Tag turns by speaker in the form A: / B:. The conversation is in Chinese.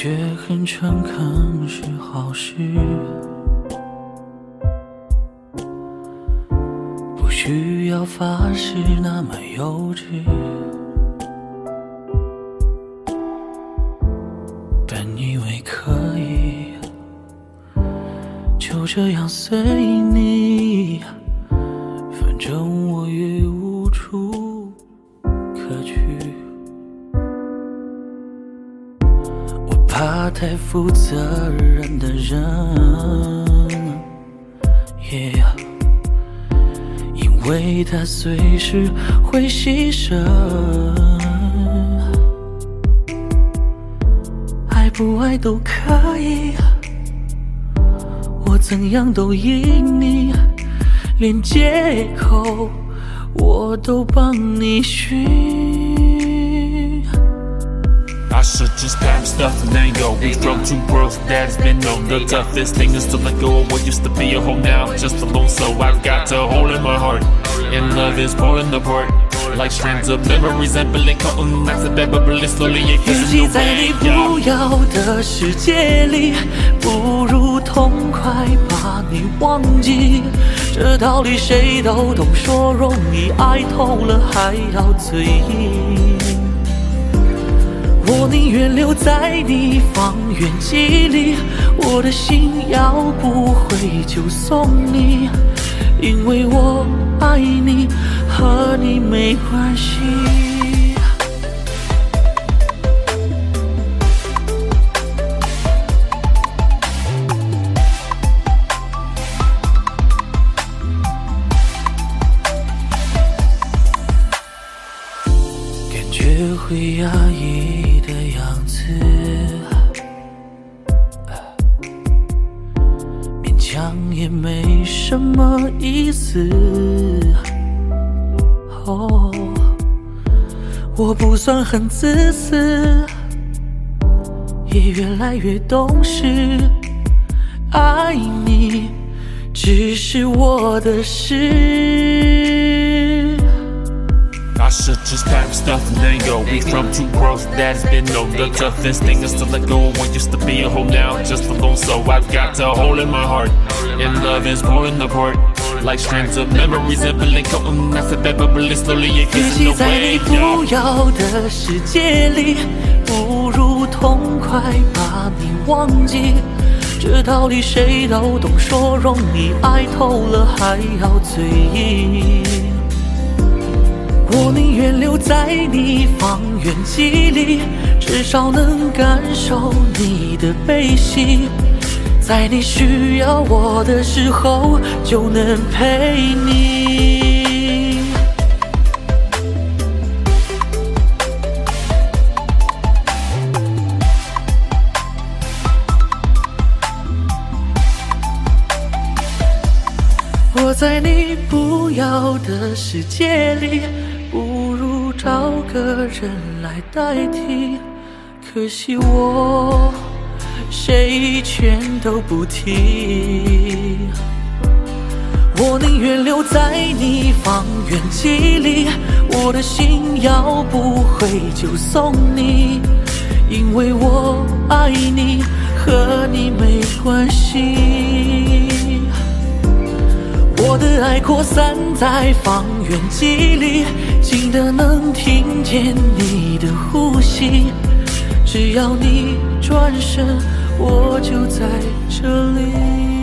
A: 觉很诚恳是好事，不需要发誓那么幼稚，本以为可以就这样随你，反正我也无处可去。我怕太负责任的人因为他随时会牺牲，爱不爱都可以，我怎样都依你，连借口我都帮你寻。
B: I should just pack stuff and then go. We from two worlds that has been known. The toughest thing is to let go of what used to be a home now. Just alone, so I've got a hole in my heart. And love is pulling apart like strands of memories and building cotton. That's a bad bubble, slowly it
A: 与
B: gets
A: 其
B: in the
A: 在你
B: way.
A: 不要的世界里，不如痛快把你忘记。这道理谁都懂，说容易，爱透了还要嘴硬。我宁愿留在你方圆几里，我的心要不回就送你，因为我爱你，和你没关系。感觉会压抑的样子，勉强也没什么意思。我不算很自私，也越来越懂事。爱你只是我的事。
B: I should just pack stuff and then go. We from two worlds that has been known. The toughest thing is to let go of what used to be a home now. Just alone, so I've got a hole in my heart. And love is pulling apart like strands of memories and building cotton. That's a bad bubble, slowly it
A: 与
B: gets
A: 其
B: in the
A: 在
B: way.
A: 你不要的世界里，不如痛快把你忘记。这道理谁都懂，说容易，爱透了还要嘴硬。我宁愿留在你方圆几里，至少能感受你的悲喜，在你需要我的时候就能陪你。我在你不要的世界里，不如找个人来代替，可惜我谁全都不提。我宁愿留在你方圆几里，我的心要不回就送你，因为我爱你，和你没关系。我的爱扩散在方圆几里，近的能听见你的呼吸，只要你转身，我就在这里。